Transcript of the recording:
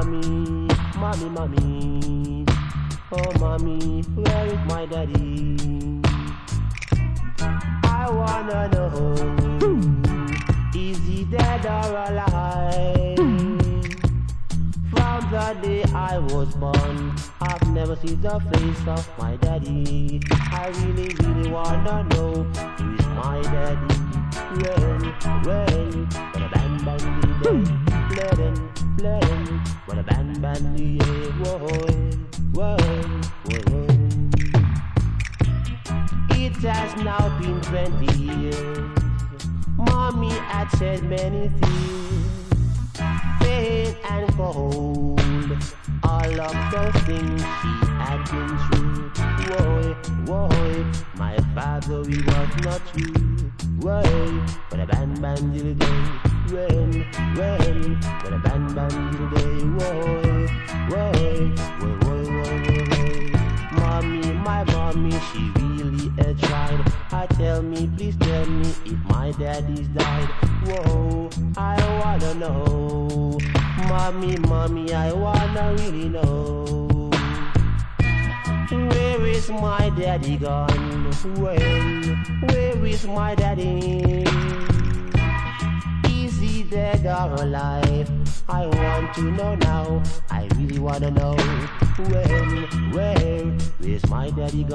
Mommy, mommy, mommy. Oh, mommy, where is my daddy? I wanna know, is he dead or alive? From the day I was born, I've never seen the face of my daddy. I really, really wanna know, who is my daddy? When, when a band the day, blurring, when a band the day, whoa. It has now been 20 years. Mommy had said many things, pain and cold, all of those things she had been through. Whoa, my father, he was not true. Whoa, but a band the day, when a band the day, whoa. Mommy, my mommy, she really tried. Tell me, please tell me if my daddy's died. Whoa, I wanna know. Mommy, I wanna really know. Where is my daddy gone? Where is my daddy? Is he dead or alive? I want to know now. I really wanna know. Where is my daddy gone?